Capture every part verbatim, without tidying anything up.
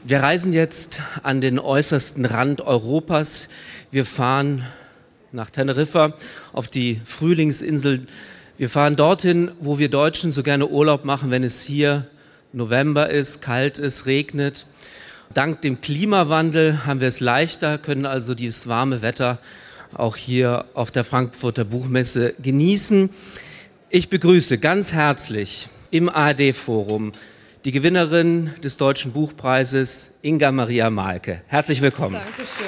Wir reisen jetzt an den äußersten Rand Europas. Wir fahren nach Teneriffa auf die Frühlingsinsel. Wir fahren dorthin, wo wir Deutschen so gerne Urlaub machen, wenn es hier November ist, kalt ist, regnet. Dank dem Klimawandel haben wir es leichter, können also dieses warme Wetter auch hier auf der Frankfurter Buchmesse genießen. Ich begrüße ganz herzlich im A R D-Forum die Gewinnerin des Deutschen Buchpreises, Inga Maria Mahlke. Herzlich willkommen. Dankeschön.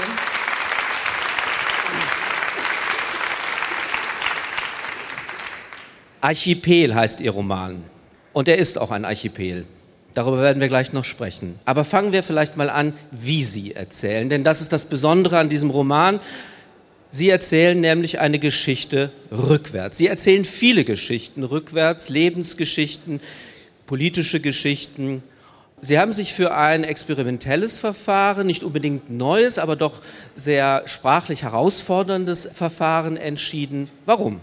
Archipel heißt Ihr Roman. Und er ist auch ein Archipel. Darüber werden wir gleich noch sprechen. Aber fangen wir vielleicht mal an, wie Sie erzählen. Denn das ist das Besondere an diesem Roman. Sie erzählen nämlich eine Geschichte rückwärts. Sie erzählen viele Geschichten rückwärts, Lebensgeschichten, politische Geschichten. Sie haben sich für ein experimentelles Verfahren, nicht unbedingt neues, aber doch sehr sprachlich herausforderndes Verfahren entschieden. Warum?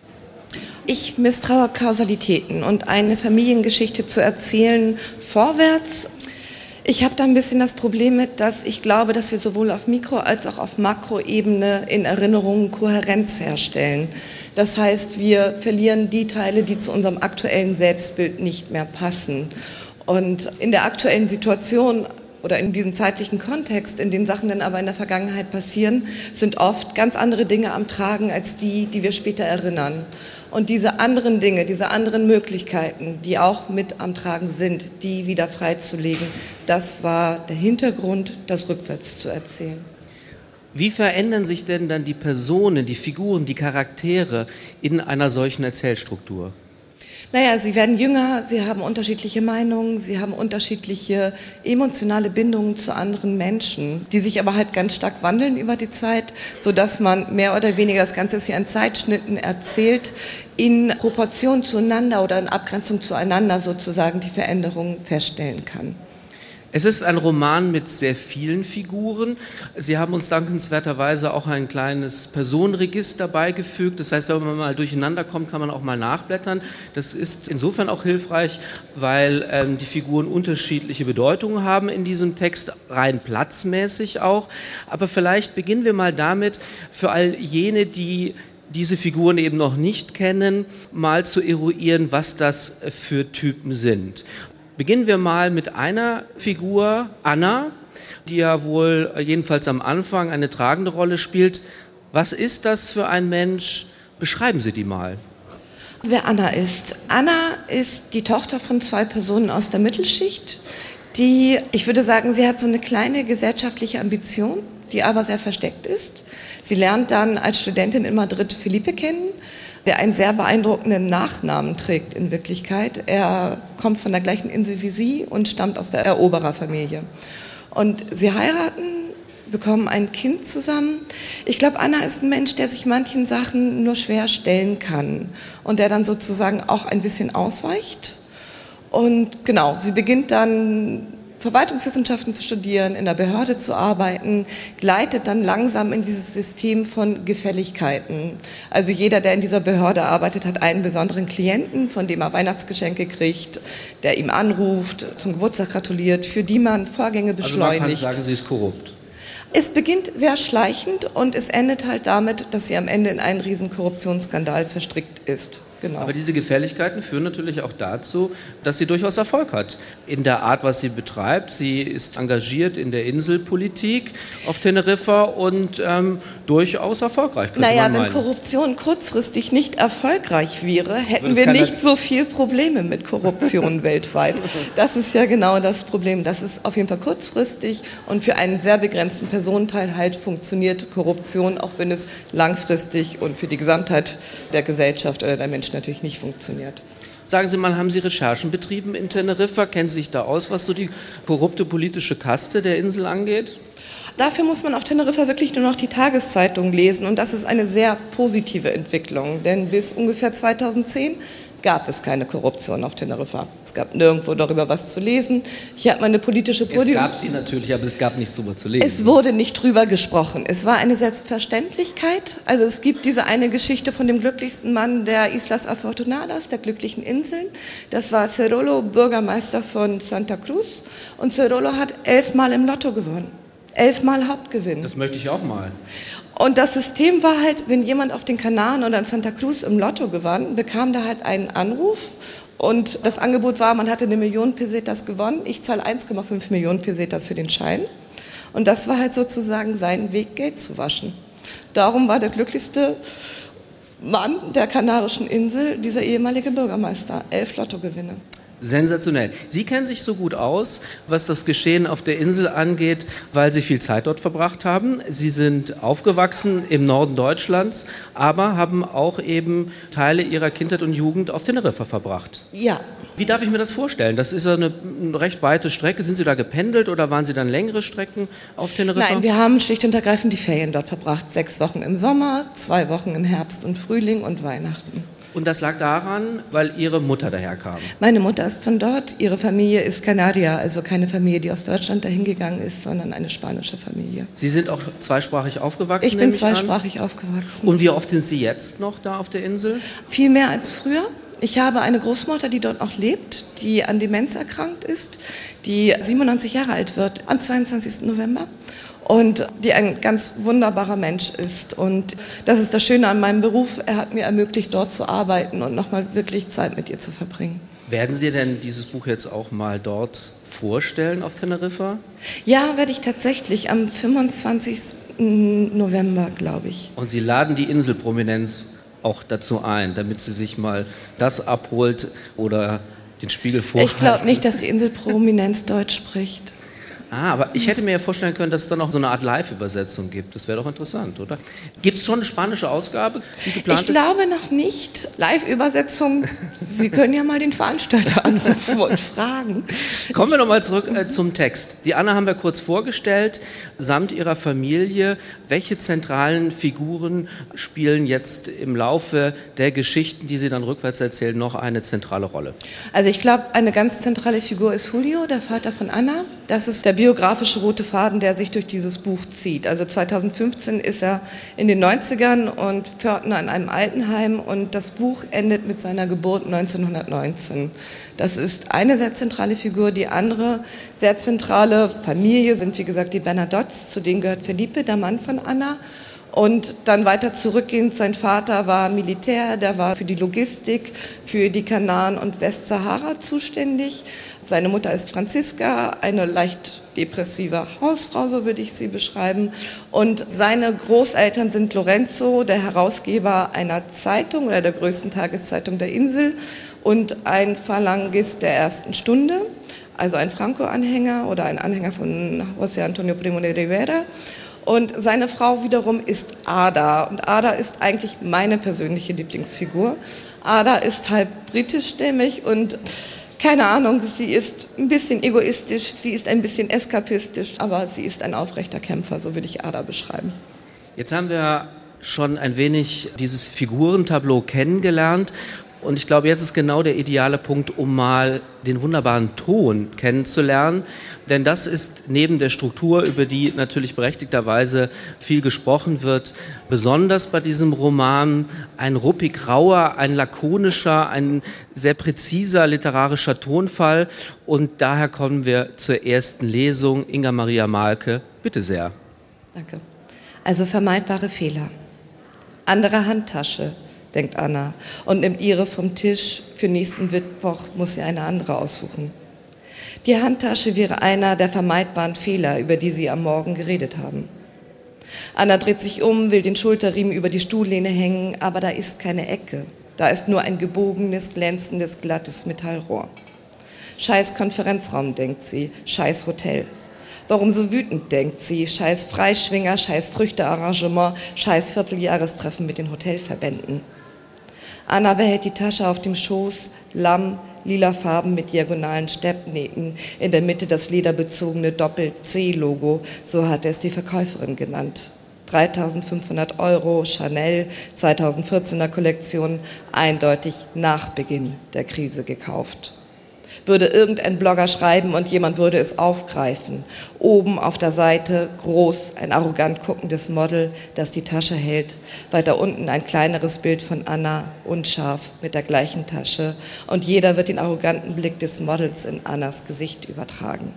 Ich misstraue Kausalitäten und eine Familiengeschichte zu erzählen vorwärts. Ich habe da ein bisschen das Problem mit, dass ich glaube, dass wir sowohl auf Mikro- als auch auf Makroebene in Erinnerungen Kohärenz herstellen. Das heißt, wir verlieren die Teile, die zu unserem aktuellen Selbstbild nicht mehr passen. Und in der aktuellen Situation oder in diesem zeitlichen Kontext, in den Sachen dann aber in der Vergangenheit passieren, sind oft ganz andere Dinge am Tragen als die, die wir später erinnern. Und diese anderen Dinge, diese anderen Möglichkeiten, die auch mit am Tragen sind, die wieder freizulegen, das war der Hintergrund, das rückwärts zu erzählen. Wie verändern sich denn dann die Personen, die Figuren, die Charaktere in einer solchen Erzählstruktur? Naja, sie werden jünger, sie haben unterschiedliche Meinungen, sie haben unterschiedliche emotionale Bindungen zu anderen Menschen, die sich aber halt ganz stark wandeln über die Zeit, sodass man mehr oder weniger, das Ganze ist hier in Zeitschnitten erzählt, in Proportion zueinander oder in Abgrenzung zueinander sozusagen die Veränderungen feststellen kann. Es ist ein Roman mit sehr vielen Figuren. Sie haben uns dankenswerterweise auch ein kleines Personenregister beigefügt. Das heißt, wenn man mal durcheinander kommt, kann man auch mal nachblättern. Das ist insofern auch hilfreich, weil ähm, die Figuren unterschiedliche Bedeutungen haben in diesem Text, rein platzmäßig auch. Aber vielleicht beginnen wir mal damit, für all jene, die diese Figuren eben noch nicht kennen, mal zu eruieren, was das für Typen sind. Beginnen wir mal mit einer Figur, Anna, die ja wohl jedenfalls am Anfang eine tragende Rolle spielt. Was ist das für ein Mensch? Beschreiben Sie die mal. Wer Anna ist? Anna ist die Tochter von zwei Personen aus der Mittelschicht, die, ich würde sagen, sie hat so eine kleine gesellschaftliche Ambition, die aber sehr versteckt ist. Sie lernt dann als Studentin in Madrid Felipe kennen, der einen sehr beeindruckenden Nachnamen trägt in Wirklichkeit. Er kommt von der gleichen Insel wie sie und stammt aus der Erobererfamilie. Und sie heiraten, bekommen ein Kind zusammen. Ich glaube, Anna ist ein Mensch, der sich manchen Sachen nur schwer stellen kann und der dann sozusagen auch ein bisschen ausweicht. Und genau, sie beginnt dann Verwaltungswissenschaften zu studieren, in der Behörde zu arbeiten, gleitet dann langsam in dieses System von Gefälligkeiten. Also jeder, der in dieser Behörde arbeitet, hat einen besonderen Klienten, von dem er Weihnachtsgeschenke kriegt, der ihm anruft, zum Geburtstag gratuliert, für die man Vorgänge beschleunigt. Also man kann sagen, sie ist korrupt. Es beginnt sehr schleichend und es endet halt damit, dass sie am Ende in einen riesen Korruptionsskandal verstrickt ist. Genau. Aber diese Gefälligkeiten führen natürlich auch dazu, dass sie durchaus Erfolg hat in der Art, was sie betreibt. Sie ist engagiert in der Inselpolitik auf Teneriffa und ähm, durchaus erfolgreich. Naja, wenn Korruption kurzfristig nicht erfolgreich wäre, hätten wir nicht so viel Probleme mit Korruption weltweit. Das ist ja genau das Problem. Das ist auf jeden Fall kurzfristig und für einen sehr begrenzten Personenteil halt funktioniert Korruption, auch wenn es langfristig und für die Gesamtheit der Gesellschaft oder der Menschen natürlich nicht funktioniert. Sagen Sie mal, haben Sie Recherchen betrieben in Teneriffa? Kennen Sie sich da aus, was so die korrupte politische Kaste der Insel angeht? Dafür muss man auf Teneriffa wirklich nur noch die Tageszeitung lesen und das ist eine sehr positive Entwicklung, denn bis ungefähr zweitausendzehn gab es keine Korruption auf Teneriffa. Es gab nirgendwo darüber was zu lesen. Ich habe meine politische Podium... Es gab sie natürlich, aber es gab nichts darüber zu lesen. Es wurde nicht drüber gesprochen. Es war eine Selbstverständlichkeit. Also es gibt diese eine Geschichte von dem glücklichsten Mann der Islas Afortunadas, der glücklichen Inseln. Das war Cerolo, Bürgermeister von Santa Cruz. Und Cerolo hat elfmal im Lotto gewonnen. Elfmal Hauptgewinn. Das möchte ich auch mal. Und das System war halt, wenn jemand auf den Kanaren oder in Santa Cruz im Lotto gewann, bekam da halt einen Anruf und das Angebot war, man hatte eine Million Pesetas gewonnen, ich zahle eins Komma fünf Millionen Pesetas für den Schein. Und das war halt sozusagen sein Weg, Geld zu waschen. Darum war der glücklichste Mann der Kanarischen Insel dieser ehemalige Bürgermeister. Elf Lottogewinne. Sensationell. Sie kennen sich so gut aus, was das Geschehen auf der Insel angeht, weil Sie viel Zeit dort verbracht haben. Sie sind aufgewachsen im Norden Deutschlands, aber haben auch eben Teile Ihrer Kindheit und Jugend auf Teneriffa verbracht. Ja. Wie darf ich mir das vorstellen? Das ist ja eine recht weite Strecke. Sind Sie da gependelt oder waren Sie dann längere Strecken auf Teneriffa? Nein, wir haben schlicht und ergreifend die Ferien dort verbracht. Sechs Wochen im Sommer, zwei Wochen im Herbst und Frühling und Weihnachten. Und das lag daran, weil Ihre Mutter daherkam? Meine Mutter ist von dort. Ihre Familie ist Kanadier, also keine Familie, die aus Deutschland dahin gegangen ist, sondern eine spanische Familie. Sie sind auch zweisprachig aufgewachsen? Ich bin zweisprachig aufgewachsen. Und wie oft sind Sie jetzt noch da auf der Insel? Viel mehr als früher. Ich habe eine Großmutter, die dort noch lebt, die an Demenz erkrankt ist, die siebenundneunzig Jahre alt wird am zweiundzwanzigsten November. Und die ein ganz wunderbarer Mensch ist. Und das ist das Schöne an meinem Beruf. Er hat mir ermöglicht, dort zu arbeiten und nochmal wirklich Zeit mit ihr zu verbringen. Werden Sie denn dieses Buch jetzt auch mal dort vorstellen auf Teneriffa? Ja, werde ich tatsächlich am fünfundzwanzigsten November, glaube ich. Und Sie laden die Inselprominenz auch dazu ein, damit sie sich mal das abholt oder den Spiegel vorhalten? Ich glaube nicht, dass die Inselprominenz Deutsch spricht. Ah, aber ich hätte mir ja vorstellen können, dass es dann auch so eine Art Live-Übersetzung gibt. Das wäre doch interessant, oder? Gibt es schon eine spanische Ausgabe, die geplant ist? Ich glaube noch nicht. Live-Übersetzung, Sie können ja mal den Veranstalter anrufen und fragen. Kommen wir nochmal zurück äh, zum Text. Die Anna haben wir kurz vorgestellt, samt ihrer Familie. Welche zentralen Figuren spielen jetzt im Laufe der Geschichten, die Sie dann rückwärts erzählen, noch eine zentrale Rolle? Also ich glaube, eine ganz zentrale Figur ist Julio, der Vater von Anna. Das ist der biografische rote Faden, der sich durch dieses Buch zieht. Also zweitausendfünfzehn ist er in den neunzigern und Pförtner in einem Altenheim und das Buch endet mit seiner Geburt neunzehnhundertneunzehn. Das ist eine sehr zentrale Figur. Die andere sehr zentrale Familie sind, wie gesagt, die Bernadottes. Zu denen gehört Felipe, der Mann von Anna. Und dann weiter zurückgehend, sein Vater war Militär, der war für die Logistik, für die Kanaren und Westsahara zuständig. Seine Mutter ist Franziska, eine leicht depressive Hausfrau, so würde ich sie beschreiben. Und seine Großeltern sind Lorenzo, der Herausgeber einer Zeitung oder der größten Tageszeitung der Insel und ein Phalangist der ersten Stunde, also ein Franco-Anhänger oder ein Anhänger von José Antonio Primo de Rivera. Und seine Frau wiederum ist Ada. Und Ada ist eigentlich meine persönliche Lieblingsfigur. Ada ist halb britischstämmig und keine Ahnung, sie ist ein bisschen egoistisch, sie ist ein bisschen eskapistisch, aber sie ist ein aufrechter Kämpfer, so würde ich Ada beschreiben. Jetzt haben wir schon ein wenig dieses Figurentableau kennengelernt. Und ich glaube, jetzt ist genau der ideale Punkt, um mal den wunderbaren Ton kennenzulernen. Denn das ist neben der Struktur, über die natürlich berechtigterweise viel gesprochen wird, besonders bei diesem Roman ein ruppig rauer, ein lakonischer, ein sehr präziser literarischer Tonfall. Und daher kommen wir zur ersten Lesung. Inga Maria Mahlke, bitte sehr. Danke. Also vermeidbare Fehler. Andere Handtasche, denkt Anna und nimmt ihre vom Tisch. Für nächsten Mittwoch muss sie eine andere aussuchen. Die Handtasche wäre einer der vermeidbaren Fehler, über die sie am Morgen geredet haben. Anna dreht sich um, will den Schulterriemen über die Stuhllehne hängen, aber da ist keine Ecke. Da ist nur ein gebogenes, glänzendes, glattes Metallrohr. Scheiß Konferenzraum, denkt sie, scheiß Hotel. Warum so wütend, denkt sie, scheiß Freischwinger, scheiß Früchtearrangement, scheiß Vierteljahrestreffen mit den Hotelverbänden. Anna behält die Tasche auf dem Schoß, Lamm, lila Farben mit diagonalen Steppnähten, in der Mitte das lederbezogene Doppel-C-Logo, so hatte es die Verkäuferin genannt. dreitausendfünfhundert Euro, Chanel, zweitausendvierzehner Kollektion, eindeutig nach Beginn der Krise gekauft. Würde irgendein Blogger schreiben und jemand würde es aufgreifen. Oben auf der Seite groß ein arrogant guckendes Model, das die Tasche hält. Weiter unten ein kleineres Bild von Anna, unscharf, mit der gleichen Tasche. Und jeder wird den arroganten Blick des Models in Annas Gesicht übertragen.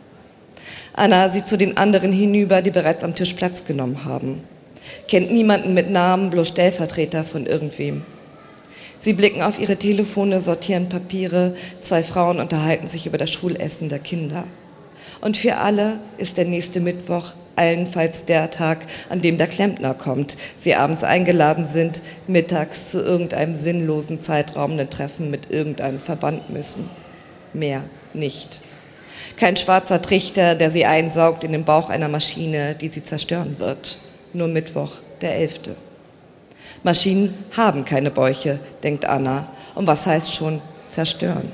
Anna sieht zu den anderen hinüber, die bereits am Tisch Platz genommen haben. Kennt niemanden mit Namen, bloß Stellvertreter von irgendwem. Sie blicken auf ihre Telefone, sortieren Papiere. Zwei Frauen unterhalten sich über das Schulessen der Kinder. Und für alle ist der nächste Mittwoch allenfalls der Tag, an dem der Klempner kommt. Sie abends eingeladen sind, mittags zu irgendeinem sinnlosen zeitraubenden Treffen mit irgendeinem Verband müssen. Mehr nicht. Kein schwarzer Trichter, der sie einsaugt in den Bauch einer Maschine, die sie zerstören wird. Nur Mittwoch, der elfte. Maschinen haben keine Bäuche, denkt Anna. Und was heißt schon zerstören?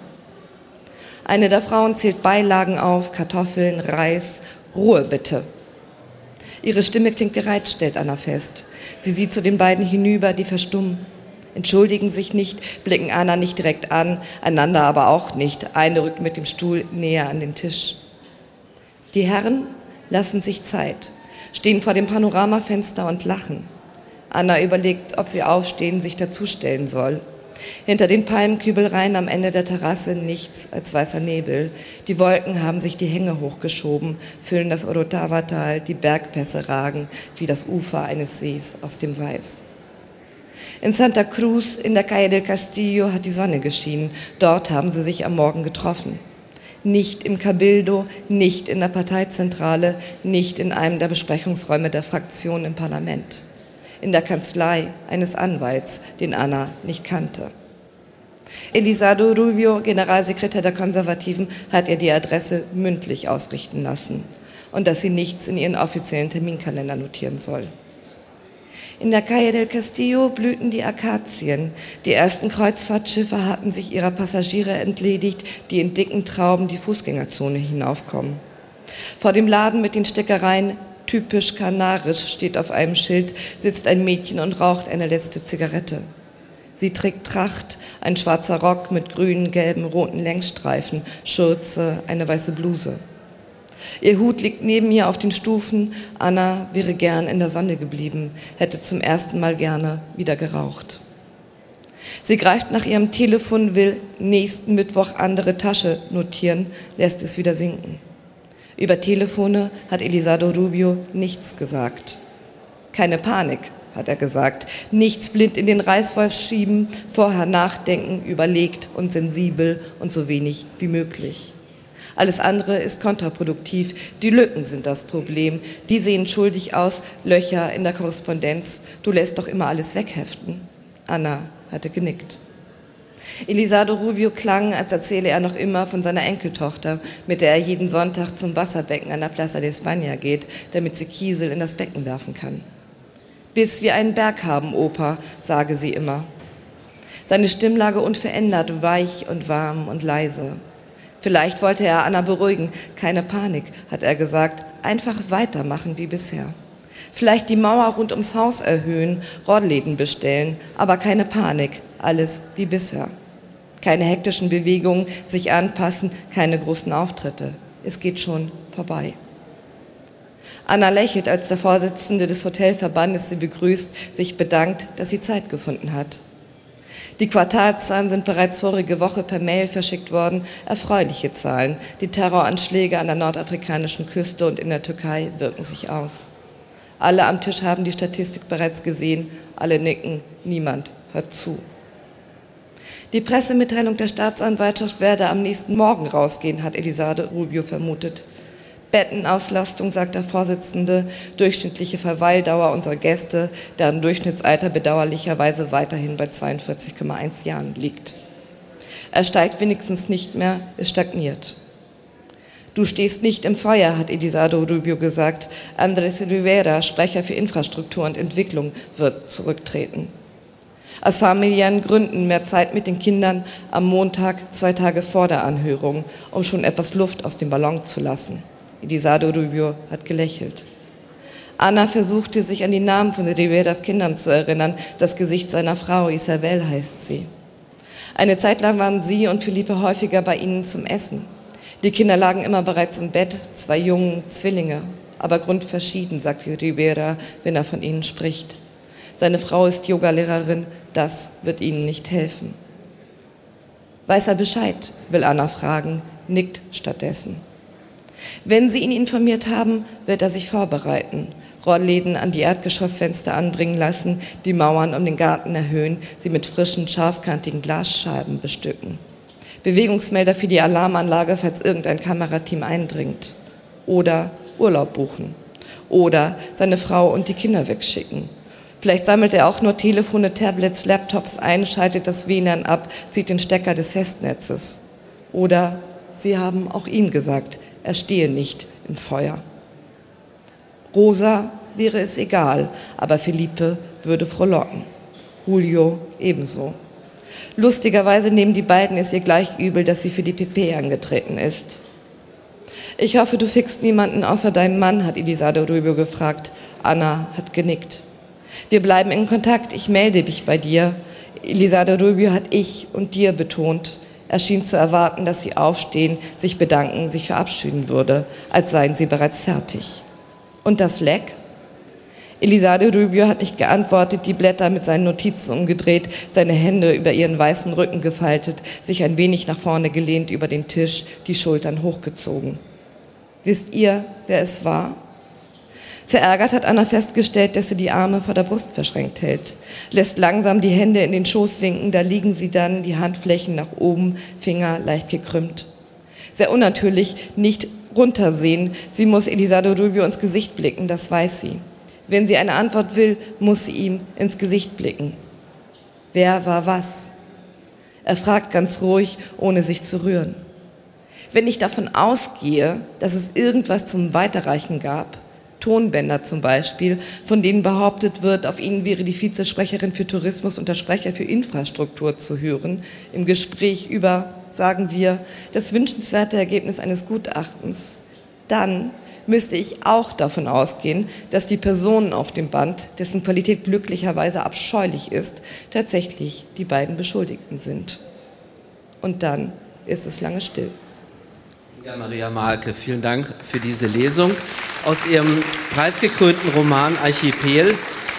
Eine der Frauen zählt Beilagen auf, Kartoffeln, Reis. Ruhe bitte. Ihre Stimme klingt gereizt, stellt Anna fest. Sie sieht zu den beiden hinüber, die verstummen. Entschuldigen sich nicht, blicken Anna nicht direkt an, einander aber auch nicht. Eine rückt mit dem Stuhl näher an den Tisch. Die Herren lassen sich Zeit, stehen vor dem Panoramafenster und lachen. Anna überlegt, ob sie aufstehen, sich dazustellen soll. Hinter den Palmenkübelreihen am Ende der Terrasse nichts als weißer Nebel. Die Wolken haben sich die Hänge hochgeschoben, füllen das Orotava-Tal, die Bergpässe ragen wie das Ufer eines Sees aus dem Weiß. In Santa Cruz, in der Calle del Castillo, hat die Sonne geschienen. Dort haben sie sich am Morgen getroffen. Nicht im Cabildo, nicht in der Parteizentrale, nicht in einem der Besprechungsräume der Fraktion im Parlament. In der Kanzlei eines Anwalts, den Anna nicht kannte. Elizondo Rubio, Generalsekretär der Konservativen, hat ihr die Adresse mündlich ausrichten lassen und dass sie nichts in ihren offiziellen Terminkalender notieren soll. In der Calle del Castillo blühten die Akazien. Die ersten Kreuzfahrtschiffe hatten sich ihrer Passagiere entledigt, die in dicken Trauben die Fußgängerzone hinaufkommen. Vor dem Laden mit den Stickereien typisch kanarisch steht auf einem Schild, sitzt ein Mädchen und raucht eine letzte Zigarette. Sie trägt Tracht, ein schwarzer Rock mit grünen, gelben, roten Längsstreifen, Schürze, eine weiße Bluse. Ihr Hut liegt neben ihr auf den Stufen. Anna wäre gern in der Sonne geblieben, hätte zum ersten Mal gerne wieder geraucht. Sie greift nach ihrem Telefon, will nächsten Mittwoch andere Tasche notieren, lässt es wieder sinken. Über Telefone hat Elizondo Rubio nichts gesagt. Keine Panik, hat er gesagt. Nichts blind in den Reißwolf schieben, vorher nachdenken, überlegt und sensibel und so wenig wie möglich. Alles andere ist kontraproduktiv. Die Lücken sind das Problem. Die sehen schuldig aus, Löcher in der Korrespondenz. Du lässt doch immer alles wegheften. Anna hatte genickt. Elizondo Rubio klang, als erzähle er noch immer von seiner Enkeltochter, mit der er jeden Sonntag zum Wasserbecken an der Plaza de España geht, damit sie Kiesel in das Becken werfen kann. Bis wir einen Berg haben, Opa, sage sie immer. Seine Stimmlage unverändert, weich und warm und leise. Vielleicht wollte er Anna beruhigen. Keine Panik, hat er gesagt. Einfach weitermachen wie bisher. Vielleicht die Mauer rund ums Haus erhöhen, Rollläden bestellen, aber keine Panik, alles wie bisher. Keine hektischen Bewegungen, sich anpassen, keine großen Auftritte. Es geht schon vorbei. Anna lächelt, als der Vorsitzende des Hotelverbandes sie begrüßt, sich bedankt, dass sie Zeit gefunden hat. Die Quartalszahlen sind bereits vorige Woche per Mail verschickt worden, erfreuliche Zahlen. Die Terroranschläge an der nordafrikanischen Küste und in der Türkei wirken sich aus. Alle am Tisch haben die Statistik bereits gesehen, alle nicken, niemand hört zu. Die Pressemitteilung der Staatsanwaltschaft werde am nächsten Morgen rausgehen, hat Elizondo Rubio vermutet. Bettenauslastung, sagt der Vorsitzende, durchschnittliche Verweildauer unserer Gäste, deren Durchschnittsalter bedauerlicherweise weiterhin bei zweiundvierzig Komma eins Jahren liegt. Er steigt wenigstens nicht mehr, es stagniert. Du stehst nicht im Feuer, hat Elizondo Rubio gesagt. Andrés Rivera, Sprecher für Infrastruktur und Entwicklung, wird zurücktreten. Aus familiären Gründen mehr Zeit mit den Kindern am Montag, zwei Tage vor der Anhörung, um schon etwas Luft aus dem Ballon zu lassen. Elisardo Rubio hat gelächelt. Ana versuchte, sich an die Namen von Riveras Kindern zu erinnern. Das Gesicht seiner Frau, Isabel heißt sie. Eine Zeit lang waren sie und Felipe häufiger bei ihnen zum Essen. Die Kinder lagen immer bereits im Bett, zwei Jungen, Zwillinge, aber grundverschieden, sagt Rivera, wenn er von ihnen spricht. Seine Frau ist Yogalehrerin, das wird ihnen nicht helfen. Weiß er Bescheid, will Ana fragen, nickt stattdessen. Wenn sie ihn informiert haben, wird er sich vorbereiten, Rollläden an die Erdgeschossfenster anbringen lassen, die Mauern um den Garten erhöhen, sie mit frischen, scharfkantigen Glasscheiben bestücken. Bewegungsmelder für die Alarmanlage, falls irgendein Kamerateam eindringt. Oder Urlaub buchen. Oder seine Frau und die Kinder wegschicken. Vielleicht sammelt er auch nur Telefone, Tablets, Laptops ein, schaltet das W L A N ab, zieht den Stecker des Festnetzes. Oder sie haben auch ihm gesagt, er stehe nicht im Feuer. Rosa wäre es egal, aber Felipe würde frohlocken. Julio ebenso. Lustigerweise nehmen die beiden es ihr gleich übel, dass sie für die P P angetreten ist. Ich hoffe, du fickst niemanden außer deinem Mann, hat Elisardo Rubio gefragt. Ana hat genickt. Wir bleiben in Kontakt, ich melde mich bei dir. Elisardo Rubio hat ich und dir betont. Er schien zu erwarten, dass sie aufstehen, sich bedanken, sich verabschieden würde, als seien sie bereits fertig. Und das Leck? Elisardo Rubio hat nicht geantwortet, die Blätter mit seinen Notizen umgedreht, seine Hände über ihren weißen Rücken gefaltet, sich ein wenig nach vorne gelehnt über den Tisch, die Schultern hochgezogen. Wisst ihr, wer es war? Verärgert hat Ana festgestellt, dass sie die Arme vor der Brust verschränkt hält, lässt langsam die Hände in den Schoß sinken, da liegen sie dann, die Handflächen nach oben, Finger leicht gekrümmt. Sehr unnatürlich, nicht runtersehen, sie muss Elisardo Rubio ins Gesicht blicken, das weiß sie. Wenn sie eine Antwort will, muss sie ihm ins Gesicht blicken. Wer war was? Er fragt ganz ruhig, ohne sich zu rühren. Wenn ich davon ausgehe, dass es irgendwas zum Weiterreichen gab, Tonbänder zum Beispiel, von denen behauptet wird, auf ihnen wäre die Vizesprecherin für Tourismus und der Sprecher für Infrastruktur zu hören, im Gespräch über, sagen wir, das wünschenswerte Ergebnis eines Gutachtens, dann müsste ich auch davon ausgehen, dass die Personen auf dem Band, dessen Qualität glücklicherweise abscheulich ist, tatsächlich die beiden Beschuldigten sind. Und dann ist es lange still. Ja, Maria Marke, vielen Dank für diese Lesung aus Ihrem preisgekrönten Roman Archipel.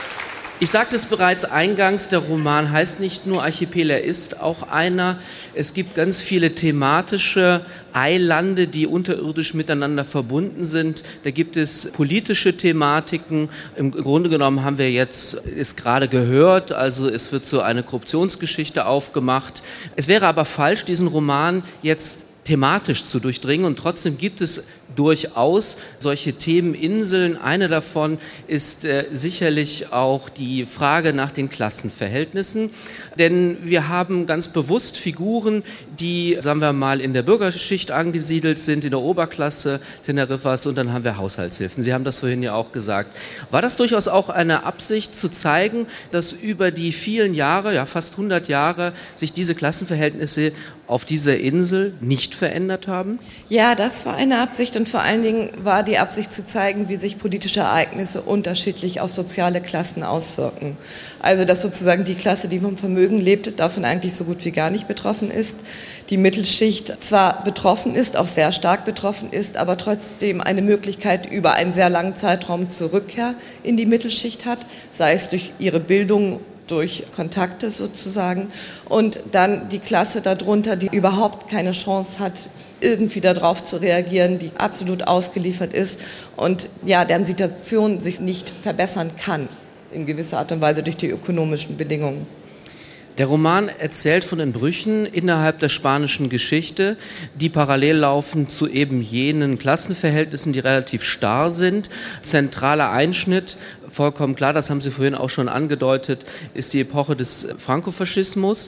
Ich sagte es bereits eingangs, der Roman heißt nicht nur Archipel, er ist auch einer. Es gibt ganz viele thematische Eilande, die unterirdisch miteinander verbunden sind. Da gibt es politische Thematiken. Im Grunde genommen haben wir jetzt es gerade gehört, also es wird so eine Korruptionsgeschichte aufgemacht. Es wäre aber falsch, diesen Roman jetzt thematisch zu durchdringen, und trotzdem gibt es durchaus solche Themeninseln. Eine davon ist äh, sicherlich auch die Frage nach den Klassenverhältnissen, denn wir haben ganz bewusst Figuren, die, sagen wir mal, in der Bürgerschicht angesiedelt sind, in der Oberklasse Teneriffas, und dann haben wir Haushaltshilfen. Sie haben das vorhin ja auch gesagt. War das durchaus auch eine Absicht zu zeigen, dass über die vielen Jahre, ja fast hundert Jahre, sich diese Klassenverhältnisse auf dieser Insel nicht verändert haben? Ja, das war eine Absicht, und vor allen Dingen war die Absicht zu zeigen, wie sich politische Ereignisse unterschiedlich auf soziale Klassen auswirken. Also dass sozusagen die Klasse, die vom Vermögen lebt, davon eigentlich so gut wie gar nicht betroffen ist. Die Mittelschicht zwar betroffen ist, auch sehr stark betroffen ist, aber trotzdem eine Möglichkeit über einen sehr langen Zeitraum zur Rückkehr in die Mittelschicht hat, sei es durch ihre Bildung, durch Kontakte sozusagen, und dann die Klasse darunter, die überhaupt keine Chance hat, irgendwie darauf zu reagieren, die absolut ausgeliefert ist und ja, deren Situation sich nicht verbessern kann in gewisser Art und Weise durch die ökonomischen Bedingungen. Der Roman erzählt von den Brüchen innerhalb der spanischen Geschichte, die parallel laufen zu eben jenen Klassenverhältnissen, die relativ starr sind. Zentraler Einschnitt, vollkommen klar, das haben Sie vorhin auch schon angedeutet, ist die Epoche des Frankofaschismus.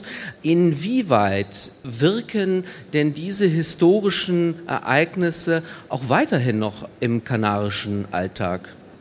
Inwieweit wirken denn diese historischen Ereignisse auch weiterhin noch im kanarischen Alltag?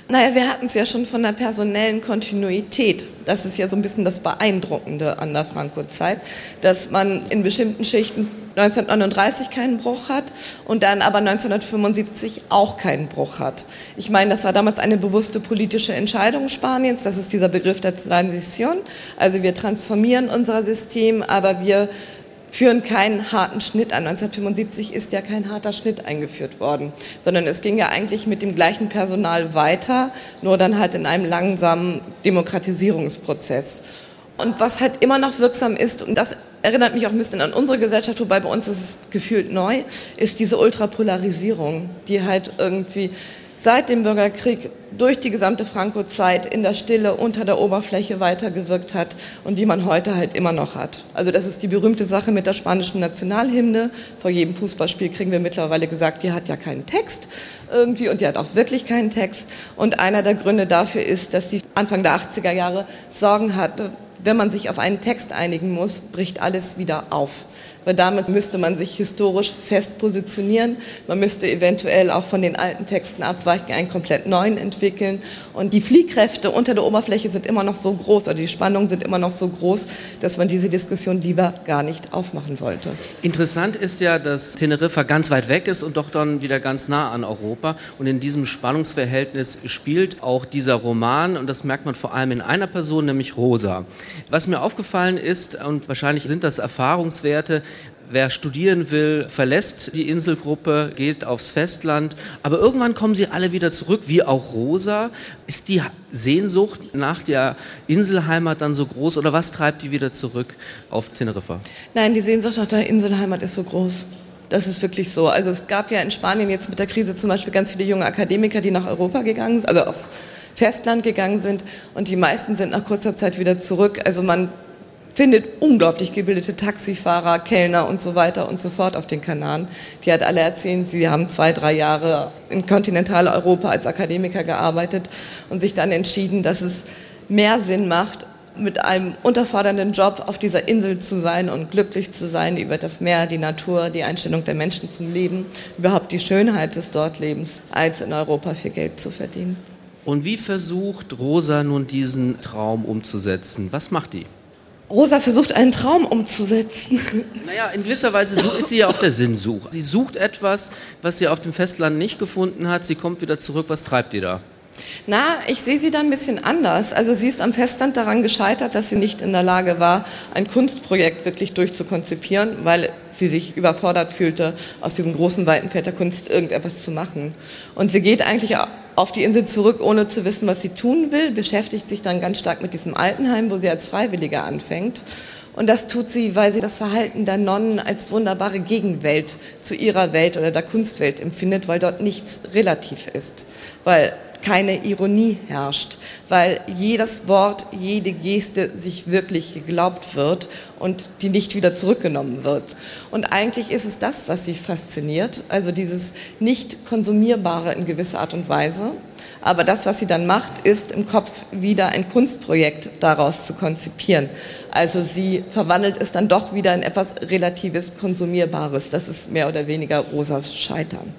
Naja, wir hatten es ja schon von der personellen Kontinuität. Das ist ja so ein bisschen das Beeindruckende an der Franco-Zeit, dass man in bestimmten Schichten neunzehnhundertneununddreißig keinen Bruch hat und dann aber neunzehnhundertfünfundsiebzig auch keinen Bruch hat. Ich meine, das war damals eine bewusste politische Entscheidung Spaniens. Das ist dieser Begriff der Transition. Also wir transformieren unser System, aber wir führen keinen harten Schnitt an. neunzehnhundertfünfundsiebzig ist ja kein harter Schnitt eingeführt worden, sondern es ging ja eigentlich mit dem gleichen Personal weiter, nur dann halt in einem langsamen Demokratisierungsprozess. Und was halt immer noch wirksam ist, und das erinnert mich auch ein bisschen an unsere Gesellschaft, wobei bei uns ist es gefühlt neu, ist diese Ultrapolarisierung, die halt irgendwie seit dem Bürgerkrieg durch die gesamte Franco-Zeit in der Stille unter der Oberfläche weitergewirkt hat und die man heute halt immer noch hat. Also das ist die berühmte Sache mit der spanischen Nationalhymne. Vor jedem Fußballspiel kriegen wir mittlerweile gesagt, die hat ja keinen Text irgendwie und die hat auch wirklich keinen Text. Und einer der Gründe dafür ist, dass sie Anfang der achtziger Jahre Sorgen hatte, wenn man sich auf einen Text einigen muss, bricht alles wieder auf. Weil damit müsste man sich historisch fest positionieren. Man müsste eventuell auch von den alten Texten abweichen, einen komplett neuen entwickeln. Und die Fliehkräfte unter der Oberfläche sind immer noch so groß, oder die Spannungen sind immer noch so groß, dass man diese Diskussion lieber gar nicht aufmachen wollte. Interessant ist ja, dass Teneriffa ganz weit weg ist und doch dann wieder ganz nah an Europa. Und in diesem Spannungsverhältnis spielt auch dieser Roman, und das merkt man vor allem in einer Person, nämlich Rosa. Was mir aufgefallen ist, und wahrscheinlich sind das Erfahrungswerte, wer studieren will, verlässt die Inselgruppe, geht aufs Festland, aber irgendwann kommen sie alle wieder zurück, wie auch Rosa. Ist die Sehnsucht nach der Inselheimat dann so groß oder was treibt die wieder zurück auf Teneriffa? Nein, die Sehnsucht nach der Inselheimat ist so groß. Das ist wirklich so. Also es gab ja in Spanien jetzt mit der Krise zum Beispiel ganz viele junge Akademiker, die nach Europa gegangen sind, also aufs Festland gegangen sind und die meisten sind nach kurzer Zeit wieder zurück. Also man findet unglaublich gebildete Taxifahrer, Kellner und so weiter und so fort auf den Kanaren. Die hat alle erzählt, sie haben zwei, drei Jahre in Kontinentaleuropa als Akademiker gearbeitet und sich dann entschieden, dass es mehr Sinn macht, mit einem unterfordernden Job auf dieser Insel zu sein und glücklich zu sein über das Meer, die Natur, die Einstellung der Menschen zum Leben, überhaupt die Schönheit des Dortlebens, als in Europa viel Geld zu verdienen. Und wie versucht Rosa nun diesen Traum umzusetzen? Was macht die? Rosa versucht, einen Traum umzusetzen. Naja, in gewisser Weise so ist sie ja auf der Sinnsuche. Sie sucht etwas, was sie auf dem Festland nicht gefunden hat. Sie kommt wieder zurück. Was treibt die da? Na, ich sehe sie da ein bisschen anders. Also sie ist am Festland daran gescheitert, dass sie nicht in der Lage war, ein Kunstprojekt wirklich durchzukonzipieren, weil sie sich überfordert fühlte, aus diesem großen, weiten Feld der Kunst irgendetwas zu machen. Und sie geht eigentlich auf die Insel zurück, ohne zu wissen, was sie tun will, beschäftigt sich dann ganz stark mit diesem Altenheim, wo sie als Freiwillige anfängt. Und das tut sie, weil sie das Verhalten der Nonnen als wunderbare Gegenwelt zu ihrer Welt oder der Kunstwelt empfindet, weil dort nichts relativ ist, weil keine Ironie herrscht, weil jedes Wort, jede Geste sich wirklich geglaubt wird und die nicht wieder zurückgenommen wird. Und eigentlich ist es das, was sie fasziniert, also dieses nicht konsumierbare in gewisser Art und Weise. Aber das, was sie dann macht, ist im Kopf wieder ein Kunstprojekt daraus zu konzipieren. Also sie verwandelt es dann doch wieder in etwas Relatives, Konsumierbares. Das ist mehr oder weniger Rosas Scheitern.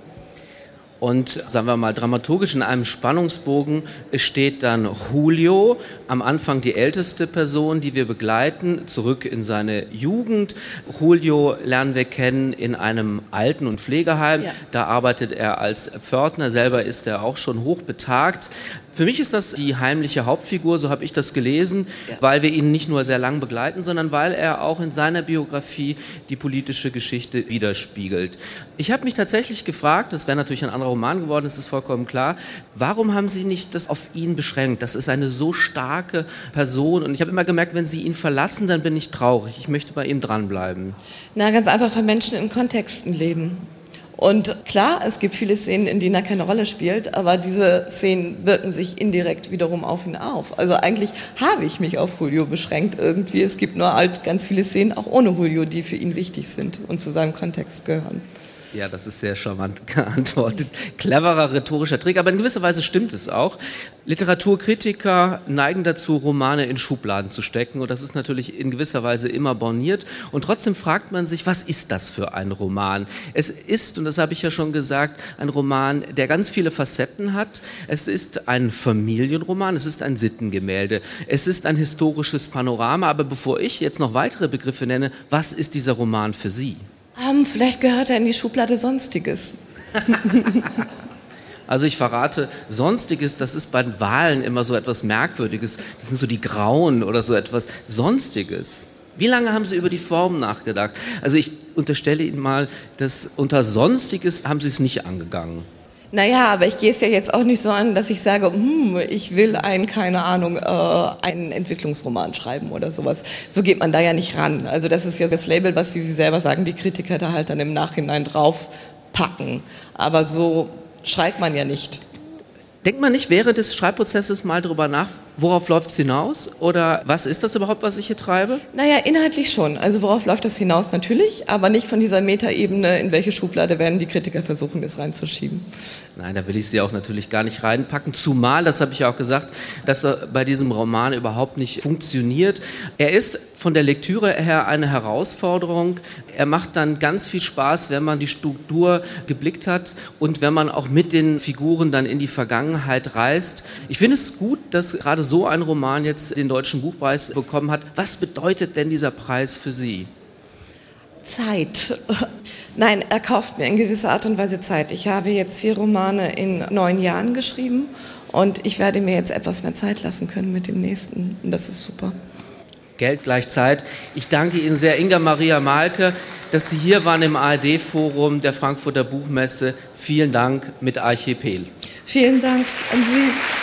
Und sagen wir mal dramaturgisch in einem Spannungsbogen steht dann Julio, am Anfang die älteste Person, die wir begleiten, zurück in seine Jugend. Julio lernen wir kennen in einem Alten- und Pflegeheim. Ja. Da arbeitet er als Pförtner, selber ist er auch schon hochbetagt. Für mich ist das die heimliche Hauptfigur, so habe ich das gelesen, ja. Weil wir ihn nicht nur sehr lang begleiten, sondern weil er auch in seiner Biografie die politische Geschichte widerspiegelt. Ich habe mich tatsächlich gefragt, das wäre natürlich ein anderer Roman geworden, das ist vollkommen klar, warum haben Sie nicht das auf ihn beschränkt? Das ist eine so starke Person und ich habe immer gemerkt, wenn Sie ihn verlassen, dann bin ich traurig. Ich möchte bei ihm dranbleiben. Na, ganz einfach, weil Menschen in Kontexten leben. Und klar, es gibt viele Szenen, in denen er keine Rolle spielt, aber diese Szenen wirken sich indirekt wiederum auf ihn auf. Also eigentlich habe ich mich auf Julio beschränkt irgendwie. Es gibt nur halt ganz viele Szenen, auch ohne Julio, die für ihn wichtig sind und zu seinem Kontext gehören. Ja, das ist sehr charmant geantwortet. Cleverer rhetorischer Trick, aber in gewisser Weise stimmt es auch. Literaturkritiker neigen dazu, Romane in Schubladen zu stecken und das ist natürlich in gewisser Weise immer borniert. Und trotzdem fragt man sich, was ist das für ein Roman? Es ist, und das habe ich ja schon gesagt, ein Roman, der ganz viele Facetten hat. Es ist ein Familienroman, es ist ein Sittengemälde, es ist ein historisches Panorama. Aber bevor ich jetzt noch weitere Begriffe nenne, was ist dieser Roman für Sie? Um, vielleicht gehört er in die Schublade Sonstiges. Also ich verrate, Sonstiges, das ist bei den Wahlen immer so etwas Merkwürdiges. Das sind so die Grauen oder so etwas Sonstiges. Wie lange haben Sie über die Form nachgedacht? Also ich unterstelle Ihnen mal, dass unter Sonstiges haben Sie es nicht angegangen. Naja, aber ich gehe es ja jetzt auch nicht so an, dass ich sage, hm, ich will einen, keine Ahnung, äh, einen Entwicklungsroman schreiben oder sowas. So geht man da ja nicht ran. Also das ist ja das Label, was, wie Sie selber sagen, die Kritiker da halt dann im Nachhinein drauf packen. Aber so schreibt man ja nicht. Denkt man nicht während des Schreibprozesses mal darüber nach, worauf läuft es hinaus? Oder was ist das überhaupt, was ich hier treibe? Naja, inhaltlich schon. Also worauf läuft das hinaus? Natürlich, aber nicht von dieser Metaebene, in welche Schublade werden die Kritiker versuchen, es reinzuschieben. Nein, da will ich Sie auch natürlich gar nicht reinpacken. Zumal, das habe ich ja auch gesagt, dass er bei diesem Roman überhaupt nicht funktioniert. Er ist von der Lektüre her eine Herausforderung. Er macht dann ganz viel Spaß, wenn man die Struktur geblickt hat und wenn man auch mit den Figuren dann in die Vergangenheit reist. Ich finde es gut, dass gerade so ein Roman jetzt den Deutschen Buchpreis bekommen hat. Was bedeutet denn dieser Preis für Sie? Zeit. Nein, er kauft mir in gewisser Art und Weise Zeit. Ich habe jetzt vier Romane in neun Jahren geschrieben und ich werde mir jetzt etwas mehr Zeit lassen können mit dem nächsten. Und das ist super. Geld gleich Zeit. Ich danke Ihnen sehr, Inga Maria Malke, dass Sie hier waren im A R D-Forum der Frankfurter Buchmesse. Vielen Dank mit Archipel. Vielen Dank an Sie.